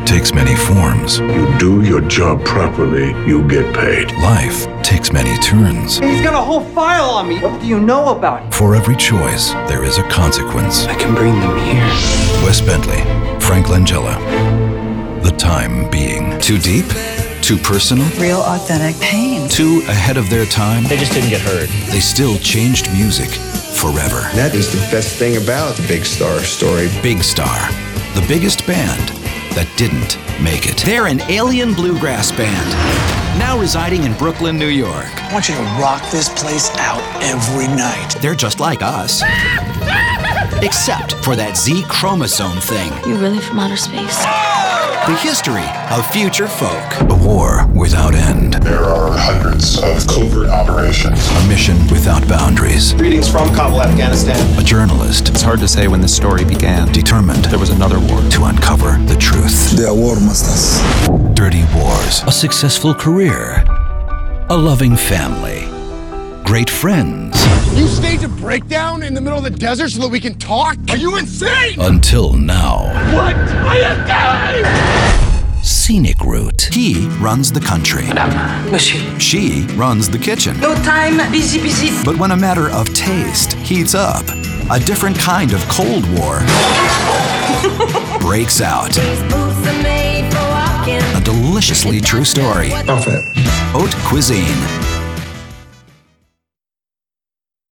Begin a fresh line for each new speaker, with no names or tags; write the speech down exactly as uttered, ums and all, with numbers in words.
takes many forms.
You do your job properly, you get paid.
Life takes many turns.
He's got a whole file on me. What do you know about him?
For every choice, there is a consequence.
I can bring them here.
Wes Bentley, Frank Langella. The Time Being. Too deep? Too personal?
Real authentic pain.
Too ahead of their time?
They just didn't get heard.
They still changed music forever.
That is the best thing about the Big Star story.
Big Star, the biggest band that didn't make it.
They're an alien bluegrass band, now residing in Brooklyn, New York.
I want you to rock this place out every night.
They're just like us. Except for that Z chromosome thing.
You're really from outer space.
The history of future folk.
A war without end.
There are hundreds of covert operations.
A mission without boundaries.
Greetings from Kabul, Afghanistan.
A journalist.
It's hard to say when this story began.
Determined.
There was another war.
To uncover the truth.
They are war masters.
Dirty Wars. A successful career. A loving family. Great friends.
You staged a breakdown in the middle of the desert so that we can talk? Are you insane?
Until now.
What are you doing?
Scenic route.
He runs the country.
Madame, monsieur.
She runs the kitchen.
No time, busy, busy.
But when a matter of taste heats up, a different kind of Cold War breaks out. A deliciously true story.
Off it.
Haute cuisine.